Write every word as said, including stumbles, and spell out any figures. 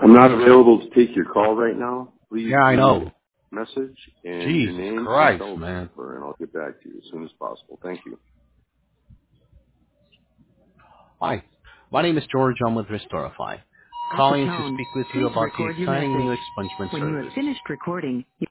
I'm not available to take your call right now. Please Yeah, I know. Message and Jesus your name Christ, and man. number, and I'll get back to you as soon as possible. Thank you. Hi, my name is George. I'm with Restorify. Calling to speak with you about the exciting new expungement When you have service. finished recording,